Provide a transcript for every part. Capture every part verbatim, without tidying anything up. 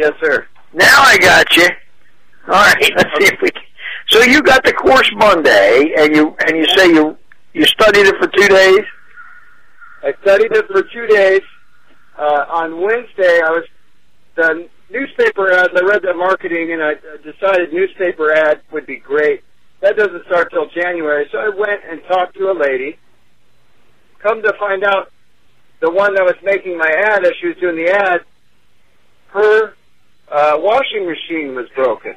Yes, sir. Now I got you. All right, let's see if we can. So you got the course Monday, and you and you say you you studied it for two days? I studied it for two days. Uh, on Wednesday, I was the newspaper ads. I read the marketing, and I decided newspaper ad would be great. That doesn't start till January, so I went and talked to a lady. Come to find out, the one that was making my ad, as she was doing the ad, her uh, washing machine was broken.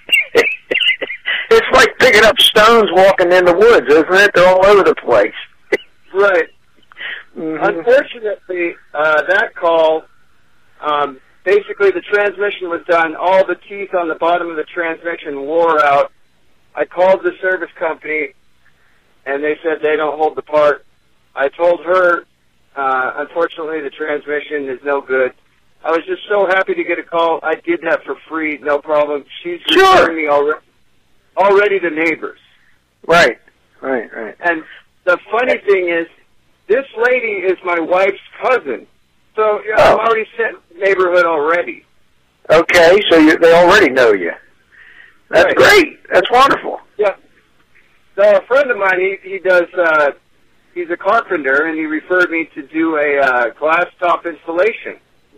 It's like picking up stones walking in the woods, isn't it? They're all over the place. Right. Mm-hmm. Unfortunately, uh, that call, um, basically the transmission was done. All the teeth on the bottom of the transmission wore out. I called the service company, and they said they don't hold the part. I told her, uh, unfortunately, the transmission is no good. I was just so happy to get a call. I did that for free, no problem. She's Sure. referring me already, already to neighbors. Right, right, right. And the funny thing is, this lady is my wife's cousin. So yeah, Oh. I'm already set in the neighborhood already. Okay, so you, they already know you. That's Right. great. That's wonderful. Yeah. So a friend of mine, he, he does, uh, he's a carpenter, and he referred me to do a uh, glass top installation.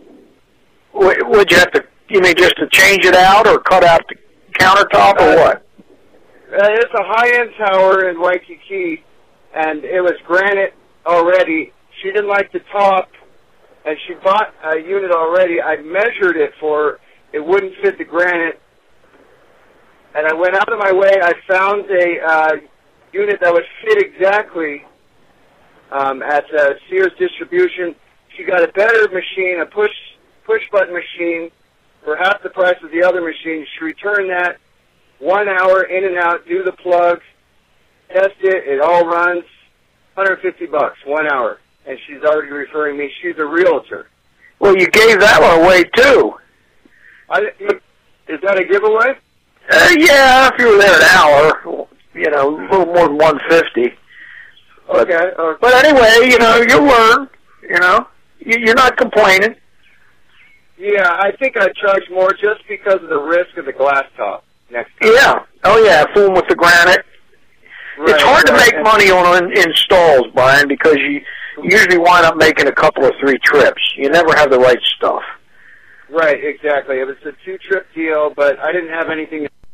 W- would you have to, you mean just to change it out or cut out the countertop or Uh, what? Uh, it's a high-end tower in Waikiki, and it was granite already. She didn't like the top, and she bought a unit already. I measured it for her. It wouldn't fit the granite. And I went out of my way. I found a uh, unit that would fit exactly um, at uh, Sears Distribution. She got a better machine, a push push button machine, for half the price of the other machine. She returned that. One hour in and out, do the plugs, test it. It all runs. one hundred fifty bucks, one hour. And she's already referring me. She's a realtor. Well, you gave that one away too. I, is that a giveaway? Uh, yeah, if you were there an hour, you know, a little more than one fifty. But, Okay. Uh, but anyway, you know, you learn. You know, you, you're not complaining. yeah, I think I'd charge more just because of the risk of the glass top next time. Yeah. Oh yeah, fool with the granite. Right, It's hard to right. make money on in, installs, Brian, because you usually wind up making a couple or three trips. You never have the right stuff. Right, exactly. It was a two-trip deal, but I didn't have anything